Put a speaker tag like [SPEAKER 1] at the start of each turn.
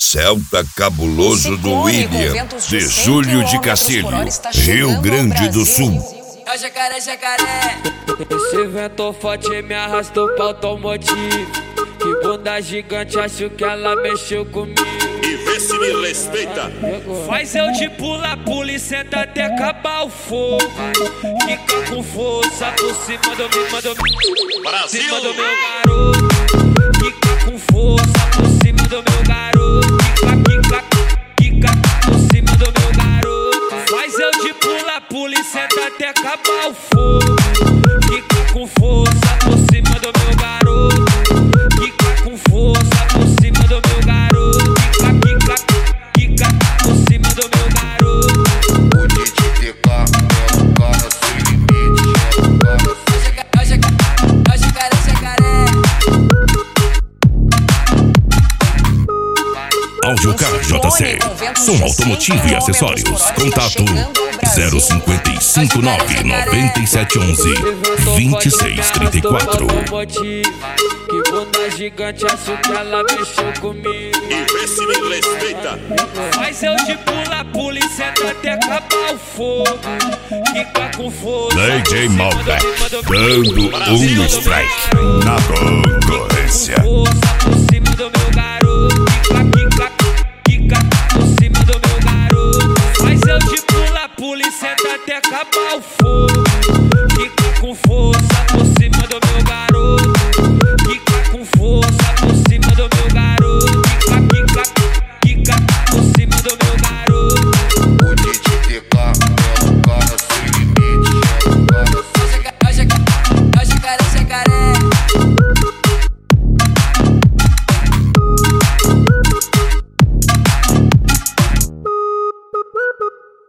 [SPEAKER 1] Celta cabuloso do William, de Júlio de Cacilho, Rio Grande do Sul.
[SPEAKER 2] É o jacaré, jacaré.
[SPEAKER 3] Esse vento forte me arrastou pra automotivo. Que bunda gigante, acho que ela mexeu comigo.
[SPEAKER 4] E vê se me respeita.
[SPEAKER 3] Faz eu de pula e senta até acabar o fogo. Fica com força por cima do meu,
[SPEAKER 4] Brasil.
[SPEAKER 3] cima do meu garoto. Fica com força por cima do meu garoto. Fica por cima do meu garoto. Faz eu de pula e senta até acabar o fogo. Fica com força por cima do meu garoto. Fica com força por cima do meu garoto. Fica por cima do meu garoto.
[SPEAKER 5] O DJTK é um cara sem limite.
[SPEAKER 2] É o jacaré, jacaré.
[SPEAKER 6] Audiocar JC, som automotivo e acessórios. Contato 0559 9711 2634.
[SPEAKER 3] Que bunda gigante, acho que ela mexeu comigo.
[SPEAKER 4] E vê se me respeita.
[SPEAKER 3] Faz eu de pula e senta até acabar o fogo. Fica com força.
[SPEAKER 1] DJ Malbec, dando strike na concorrência.
[SPEAKER 3] Força por cima do meu garoto. Fica por cima do meu garoto. Faz eu de pula e senta até acabar o fogo.